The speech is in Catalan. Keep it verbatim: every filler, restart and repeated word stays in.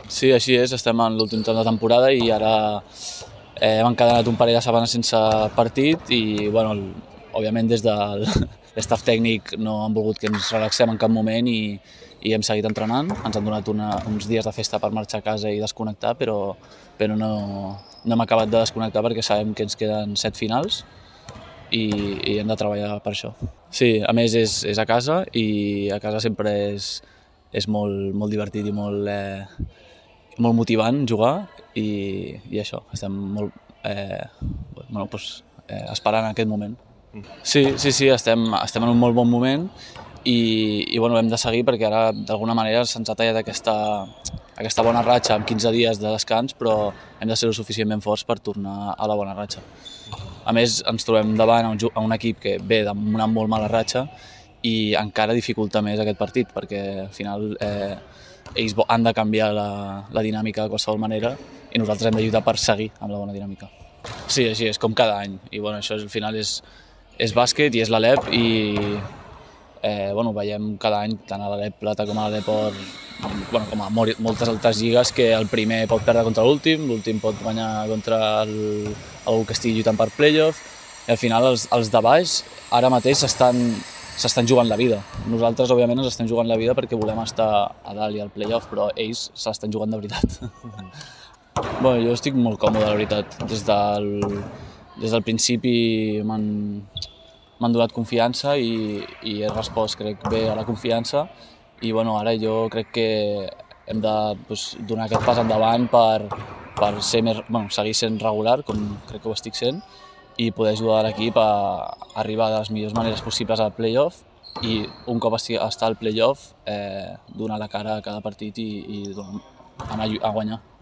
Sí, així és, estem en l'últim tram de temporada i ara eh, hem encadenat un parell de setmanes sense partit i, bueno, el, òbviament des del l'estaf tècnic no han volgut que ens relaxem en cap moment i, i hem seguit entrenant. Ens han donat una, uns dies de festa per marxar a casa i desconnectar, però, però no, no hem acabat de desconnectar perquè sabem que ens queden set finals i, i hem de treballar per això. Sí, a més és, és a casa i a casa sempre és, és molt, molt divertit i molt, eh, molt motivant jugar i, i això, estem molt eh, bueno, doncs, eh, esperant aquest moment. Sí, sí, sí, estem, estem en un molt bon moment i, i bueno, hem de seguir perquè ara d'alguna manera se'ns ha tallat aquesta, aquesta bona ratxa amb quinze dies de descans, però hem de ser suficientment forts per tornar a la bona ratxa. A més, ens trobem davant a un, a un equip que ve d'una molt mala ratxa i encara dificulta més aquest partit perquè al final eh, ells han de canviar la, la dinàmica de qualsevol manera i nosaltres hem de lluitar per seguir amb la bona dinàmica. Sí, així és, com cada any. I bueno, això al final és, és bàsquet i és l'Alep i eh, bueno, veiem cada any tant a l'Alep Plata com a l'Alep Or, bueno, com a moltes altres lligues, que el primer pot perdre contra l'últim, l'últim pot guanyar contra el, algú que estigui lluitant per playoff i al final els, els de baix ara mateix s'estan s'estan jugant la vida. Nosaltres, òbviament, ens estem jugant la vida perquè volem estar a dalt i al playoff, però ells s'estan jugant de veritat. Bueno, jo estic molt còmode, la veritat. Des del, des del principi m'han m'han donat confiança i, i he respost, crec, bé a la confiança i bueno, ara jo crec que hem de doncs, donar aquest pas endavant per, per ser més, bueno, seguir sent regular, com crec que ho estic sent, i poder ajudar l'equip a arribar de les millors maneres possibles al playoff i un cop estar al playoff eh, donar la cara a cada partit i, i anar a guanyar.